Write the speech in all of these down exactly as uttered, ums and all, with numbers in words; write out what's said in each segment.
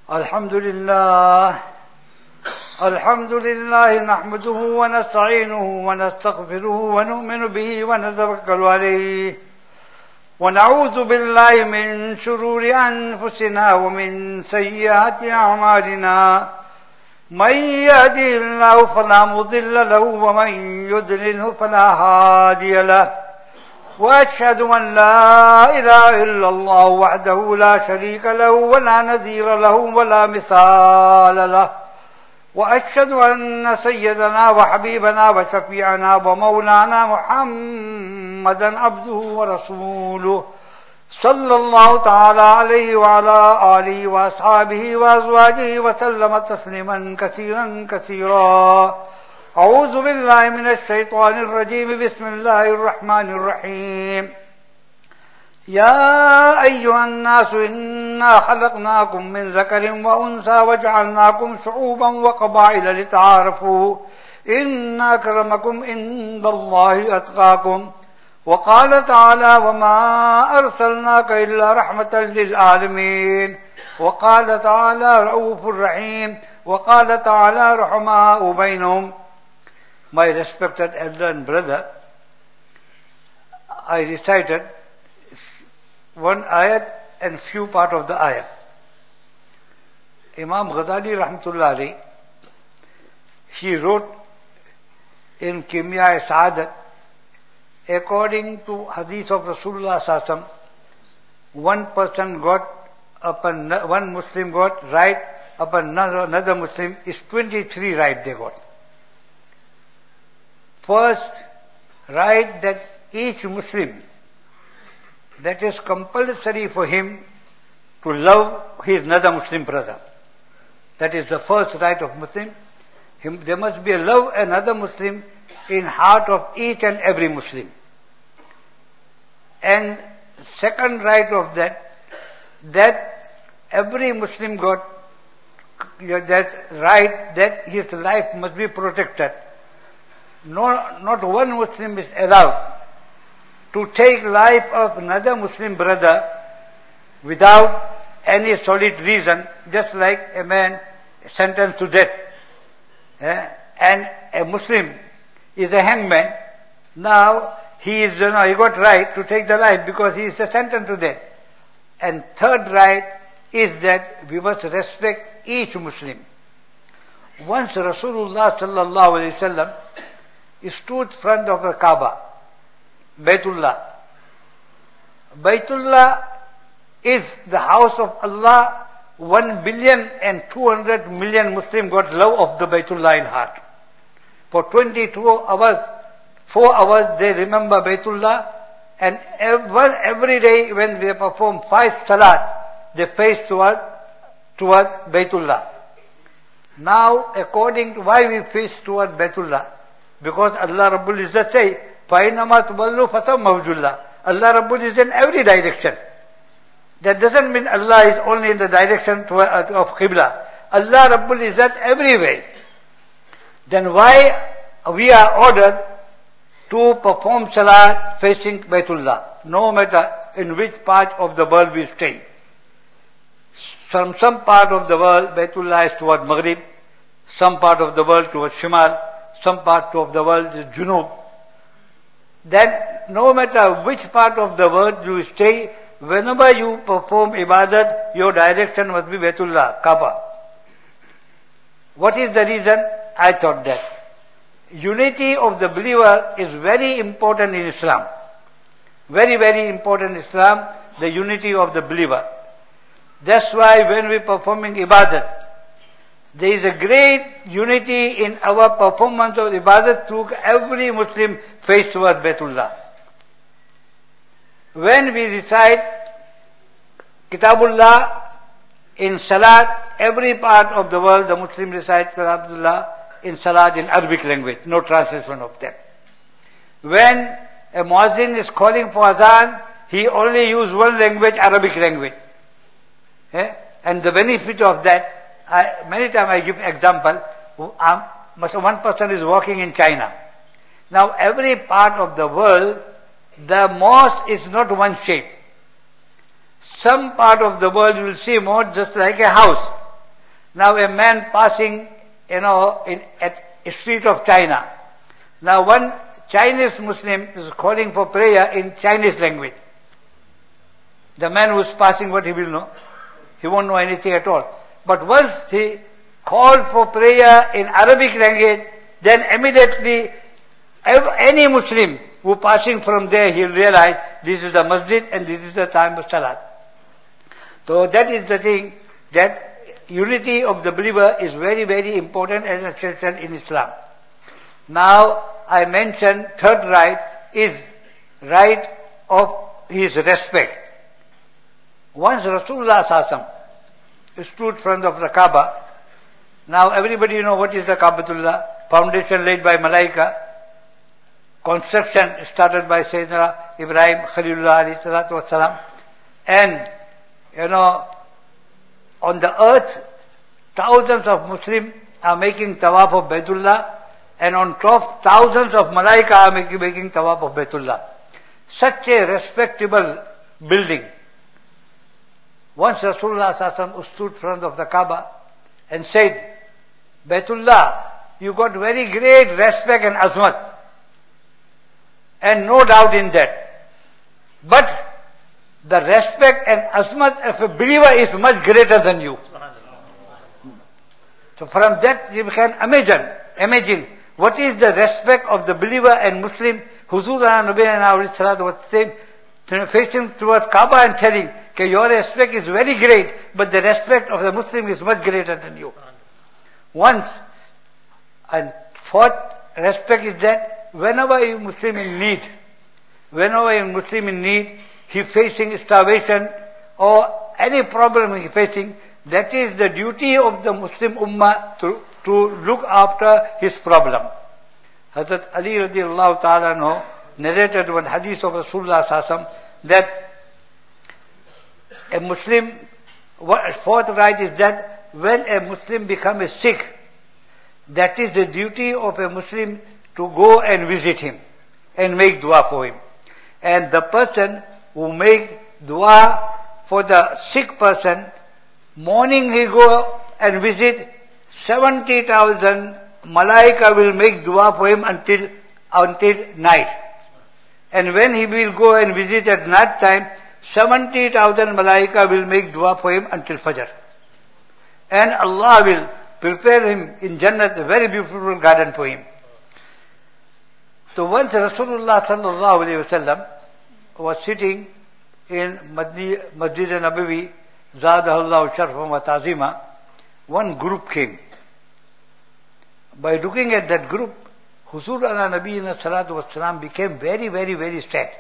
الحمد لله الحمد لله نحمده ونستعينه ونستغفره ونؤمن به ونتوكل عليه ونعوذ بالله من شرور أنفسنا ومن سيئات أعمالنا من يهده الله فلا مضل له ومن يضلله فلا هادي له وأشهد أن لا إله إلا الله وحده لا شريك له ولا نظير له ولا مثال له وأشهد أن سيدنا وحبيبنا وشفيعنا ومولانا محمدا عبده ورسوله صلى الله تعالى عليه وعلى آله وأصحابه وأزواجه وسلم تسليما كثيرا كثيرا. أعوذ بالله من الشيطان الرجيم. بسم الله الرحمن الرحيم. يا أيها الناس إنا خلقناكم من ذكر وأنثى وجعلناكم شعوبا وقبائل لتعارفوا إن أكرمكم عند الله أتقاكم. وقال تعالى وما أرسلناك إلا رحمة للعالمين. وقال تعالى رؤوف رحيم. وقال تعالى رحماء بينهم. My respected elder and brother, I recited one ayat and few part of the ayat. Imam Ghazali Rahmatullah Alayhi, he wrote in Kimya Sa'adat, according to hadith of Rasulullah Sallallahu Alaihi Wasallam, one person got upon one Muslim got right upon another Muslim is twenty-three right they got. First, right that each Muslim, that is compulsory for him to love his another Muslim brother. That is the first right of Muslim. Him, there must be a love another Muslim in heart of each and every Muslim. And second right of that, that every Muslim got that right that his life must be protected. No, not one Muslim is allowed to take life of another Muslim brother without any solid reason, just like a man sentenced to death. Eh? And a Muslim is a hangman. Now he is, you know, he got right to take the life because he is sentenced to death. And third right is that we must respect each Muslim. Once Rasulullah sallallahu alaihi wasallam stood in front of the Kaaba, Baytullah. Baytullah is the house of Allah. One billion and two hundred million Muslims got love of the Baytullah in heart. For twenty-two hours, four hours they remember Baytullah, and every, every day when they perform five salat, they face toward, toward Baytullah. Now, according to why we face toward Baytullah, because Allah Rabbul Izzat say, فَإِنَّمَا تُبَلُّ فَثَمَّ وَجْهُ. Allah Rabbul Izzat is in every direction. That doesn't mean Allah is only in the direction to, uh, of Qibla. Allah Rabbul Izzat everywhere. Then why we are ordered to perform salat facing Baytullah, no matter in which part of the world we stay. From some part of the world, Baytullah is toward Maghrib, some part of the world toward Shimal, some part of the world is Junub. Then no matter which part of the world you stay, whenever you perform ibadat, your direction must be Baytullah, Kaaba. What is the reason? I thought that unity of the believer is very important in Islam. Very, very important in Islam, the unity of the believer. That's why when we performing ibadat, there is a great unity in our performance of ibadat to every Muslim face towards Baytullah. When we recite Kitabullah in Salat, every part of the world the Muslim recites Kitabullah in Salat in Arabic language, no translation of that. When a muazzin is calling for azan, he only uses one language, Arabic language. Eh? And the benefit of that, I, many times I give example, um, one person is walking in China. Now every part of the world, the mosque is not one shape. Some part of the world you will see mosque just like a house. Now a man passing, you know, in, at a street of China. Now one Chinese Muslim is calling for prayer in Chinese language. The man who is passing, what he will know? He won't know anything at all. But once he called for prayer in Arabic language, then immediately any Muslim who passing from there, he'll realize this is the masjid and this is the time of salat. So that is the thing, that unity of the believer is very, very important and essential in Islam. Now, I mentioned third right is right of his respect. Once Rasulullah sallallahu alaihi wasallam stood in front of the Kaaba. Now everybody know what is the Kaabatullah, foundation laid by Malaika, construction started by Sayyidina Ibrahim Khalilullah alayhi salatu wasalam, and you know, on the earth, thousands of Muslims are making tawaf of Baitullah, and on top, thousands of Malaika are making, making tawaf of Baitullah. Such a respectable building. Once Rasulullah sallallahu alaihi wasallam stood in front of the Kaaba and said, Baitullah, you got very great respect and azmat, and no doubt in that. But the respect and azmat of a believer is much greater than you. So from that you can imagine, imagine what is the respect of the believer and Muslim. Huzur Nabi was saying, facing towards Kaaba and telling, okay, your respect is very great, but the respect of the Muslim is much greater than you. Once, and fourth respect is that whenever a Muslim in need, whenever a Muslim in need, he facing starvation or any problem he facing, that is the duty of the Muslim Ummah to, to look after his problem. Hazrat Ali radiallahu ta'ala anhu narrated one hadith of Rasulullah sallallahu alaihi wasallam that a Muslim, fourth right is that when a Muslim becomes sick, that is the duty of a Muslim to go and visit him and make dua for him. And the person who make dua for the sick person, morning he go and visit, seventy thousand Malaika will make dua for him until, until night. And when he will go and visit at night time, seventy thousand Malaika will make dua for him until Fajr. And Allah will prepare him in Jannat, a very beautiful garden for him. So once Rasulullah sallallahu alayhi wasallam was sitting in Masjid Nabawi, Zadahullah Sharfam wa Ta'zima, one group came. By looking at that group, Huzur ala Nabiyina salatu wassalam became very, very, very sad.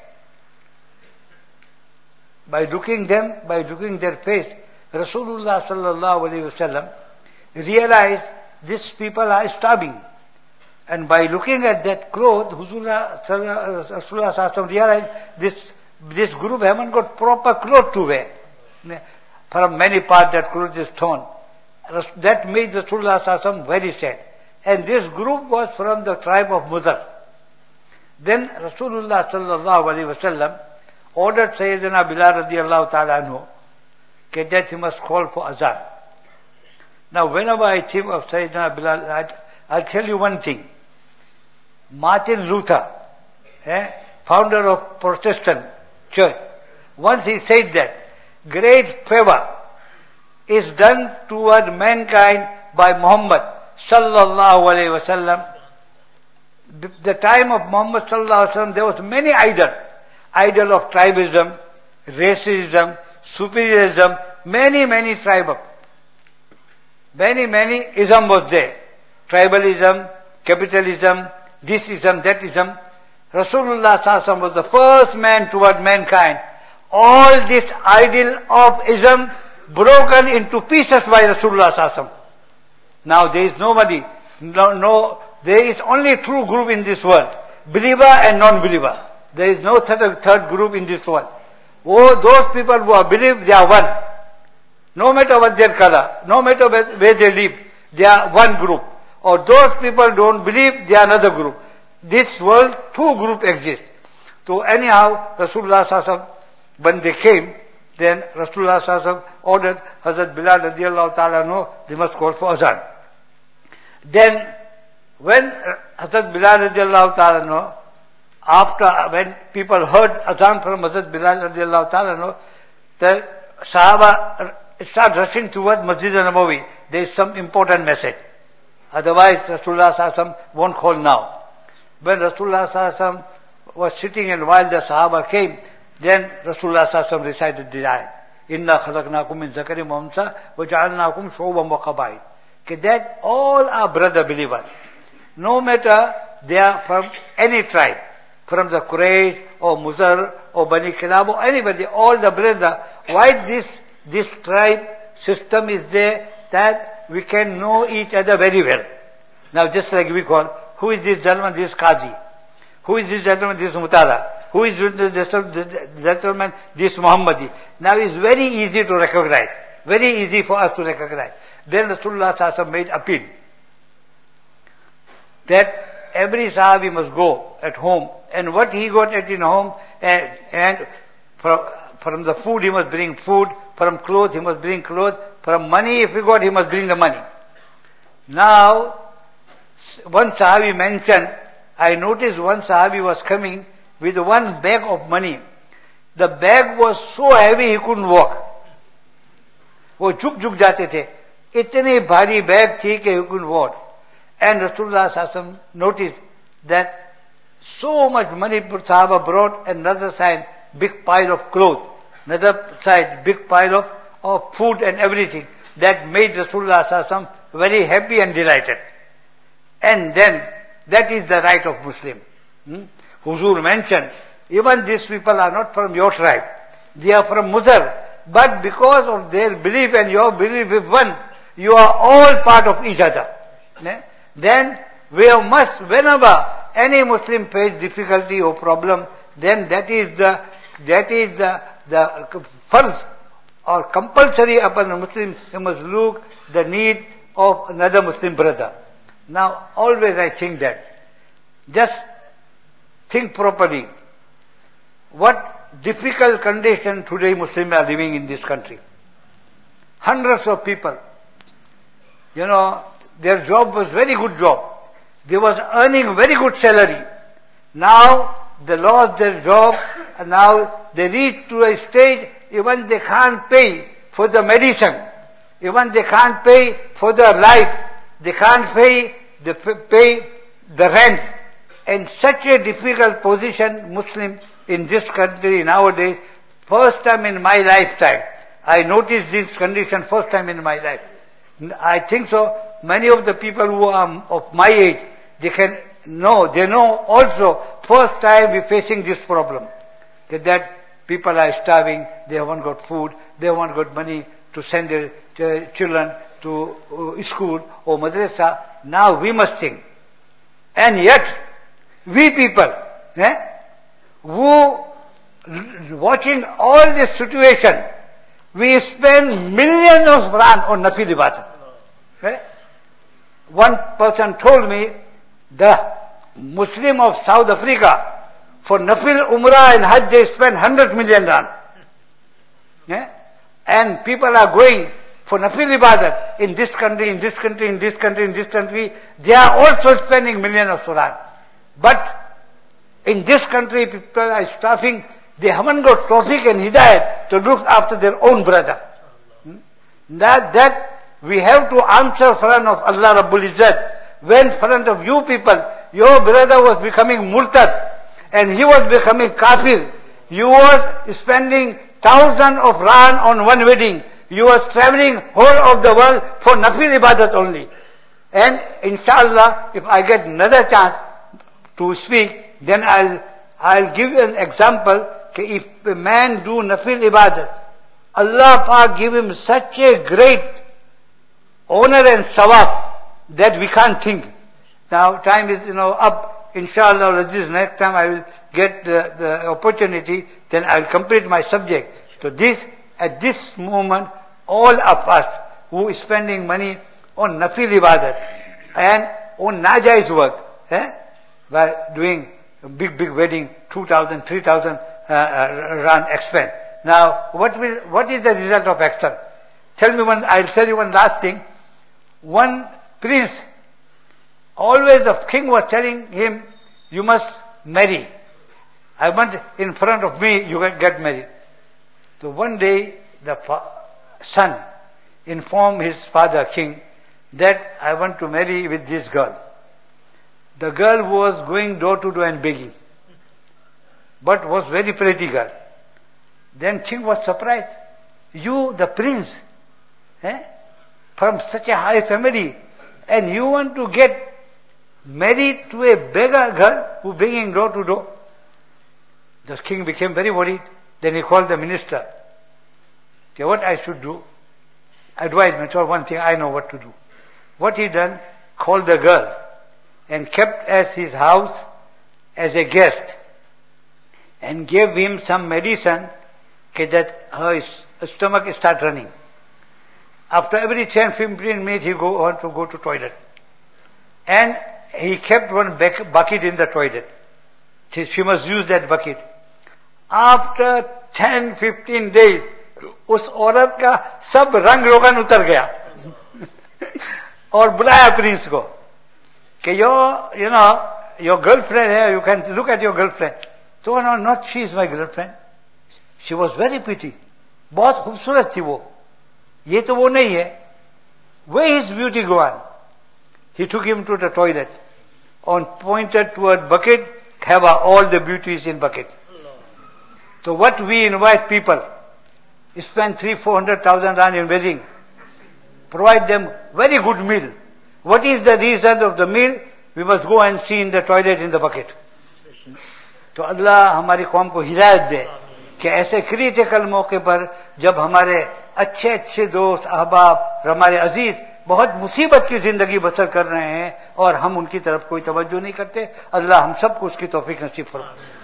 By looking them, by looking their face, Rasulullah sallallahu alayhi wasallam realized these people are starving. And by looking at that cloth, Rasulullah sallallahu alayhi wasallam realized this, this group haven't got proper cloth to wear. From many parts that cloth is torn. That made Rasulullah sallallahu alayhi wasallam very sad. And this group was from the tribe of Mudar. Then Rasulullah sallallahu alayhi wasallam ordered Sayyidina Bilal radiallahu ta'ala anhu that he must call for azan. Now whenever I think of Sayyidina Bilal, I'll, I'll tell you one thing. Martin Luther, eh, founder of Protestant church, once he said that great favor is done toward mankind by Muhammad sallallahu alayhi wasallam. The, the time of Muhammad sallallahu alayhi wasallam, there was many idols. Idol of tribalism, racism, superiorism, many, many tribal. Many, many ism was there. Tribalism, capitalism, this ism, that ism. Rasulullah sallallahu alaihi wasallam was the first man toward mankind. All this idol of ism broken into pieces by Rasulullah sallallahu alaihi wasallam. Now there is nobody, no, no, there is only true group in this world. Believer and non-believer. There is no third, third group in this world. Oh, those people who are believe, they are one. No matter what their color, no matter where, where they live, they are one group. Or those people don't believe, they are another group. This world, two groups exist. So anyhow, Rasulullah sallallahu alaihi wasallam, when they came, then Rasulullah sallallahu alaihi wasallam ordered Hazrat Bilal radiallahu ta'ala no, they must call for azan. Then when Hazrat Bilal radiallahu ta'ala no, after when people heard azan from Hazrat Bilal radiallahu ta'ala no, the Sahaba start rushing towards Masjid al-Nabawi. There is some important message. Otherwise Rasulullah sallallahu alaihi wasallam won't call now. When Rasulullah sallallahu alaihi wasallam was sitting and while the Sahaba came, then Rasulullah sallallahu alaihi wasallam recited the ayat. Inna khalaqnakum min zakarin wa unsa wa ja'alnakum shu'uban wa qabail. Okay, that all are brother believers. No matter they are from any tribe, from the Quraysh or Muzar or Bani Kilab or anybody, all the brother. Why this this tribe system is there? That we can know each other very well. Now just like we call, who is this gentleman? This Qazi. Who is this gentleman? This Mutala. Who is this gentleman? This Muhammadi. Now it's very easy to recognize. Very easy for us to recognize. Then Rasulullah sallallahu alaihi wasallam made appeal that every Sahabi must go at home, and what he got at in home, and, and from, from the food he must bring food, from clothes he must bring clothes, from money if he got he must bring the money. Now, one Sahabi mentioned, I noticed one Sahabi was coming with one bag of money. The bag was so heavy he couldn't walk. वो झुक झुक जाते थे, इतनी भारी bag थी कि he couldn't walk. And Rasulullah sallallahu alaihi wasallam noticed that so much money Sahaba brought, and another side big pile of clothes, another side big pile of, of food and everything. That made Rasulullah sallallahu alaihi wasallam very happy and delighted. And then that is the right of Muslim. Hmm? Huzur mentioned, even these people are not from your tribe. They are from Muzar. But because of their belief and your belief is one, you are all part of each other. Then we must, whenever any Muslim face difficulty or problem, then that is the, that is the, the first or compulsory upon a Muslim, he must look the need of another Muslim brother. Now always I think that, just think properly. What difficult condition today Muslims are living in this country. Hundreds of people. You know, their job was very good job. They was earning very good salary. Now they lost their job, and now they reach to a stage even they can't pay for the medicine. Even they can't pay for the light. They can't pay the pay the rent. In such a difficult position, Muslim in this country nowadays, first time in my lifetime, I noticed this condition first time in my life. I think so, many of the people who are of my age, they can know, they know also, first time we're facing this problem. That, that people are starving, they haven't got food, they haven't got money to send their ch- children to uh, school or madrasa. Now we must think. And yet, we people, eh, who watching all this situation, we spend millions of rand on nafil ibadat. Okay? One person told me, the Muslim of South Africa, for nafil umrah and hajj they spend one hundred million rand. Okay? And people are going for nafil ibadat in this country, in this country, in this country, in this country, they are also spending millions of rand. But in this country, people are starving. They haven't got tawfiq and hidayat to look after their own brother. That, that we have to answer front of Allah Rabbul Izzat. When front of you people, your brother was becoming murtad and he was becoming kafir. You was spending thousand of rand on one wedding. You was traveling whole of the world for nafil ibadat only. And inshallah, if I get another chance to speak, then I'll, I'll give you an example. If a man do nafil ibadat, Allah Pak give him such a great honor and sawab that we can't think. Now time is, you know, up. Inshallah, this next time I will get the, the opportunity, then I'll complete my subject. So this, at this moment, all of us who is spending money on nafil ibadat and on najais work, eh, by doing a big, big wedding, two thousand, three thousand uh, uh, rand expense. Now, what will, what is the result of action? Tell me one, I'll tell you one last thing. One prince, always the king was telling him, you must marry. I want in front of me, you can get married. So one day, the son informed his father, king, that I want to marry with this girl. The girl was going door to door and begging, but was very pretty girl. Then king was surprised. You, the prince, eh, from such a high family, and you want to get married to a beggar girl who begging door to door. The king became very worried. Then he called the minister. Okay, what I should do? Advise me. Told one thing, I know what to do. What he done? Called the girl and kept at his house as a guest and gave him some medicine okay, that her stomach start running. After every ten to fifteen minutes he go on to go to toilet. And he kept one bucket in the toilet. She must use that bucket. After ten to fifteen days, उस औरत का सब रंग रोगन उतर गया और बुलाया प्रिंस को कि your, you know, your girlfriend here, you can look at your girlfriend. So no, not she is my girlfriend. She was very pretty. बहुत खूबसूरत थी वो. ये तो वो नहीं है. Where is beauty gone? He took him to the toilet and pointed toward bucket. Have all the beauties in bucket. So what we invite people, spend three, four hundred thousand rand in wedding, provide them very good meal. What is the reason of the meal? We must go and see in the toilet in the bucket. तो अल्लाह हमारी कौम को हिदायत दे कि ऐसे critical मौके पर जब हमारे अच्छे अच्छे दोस्त अहबाब हमारे अजीज बहुत मुसीबत की जिंदगी बसर कर रहे हैं और हम उनकी तरफ कोई तवज्जो नहीं करते, अल्लाह हम सबको उसकी तौफीक नसीब फरमाए.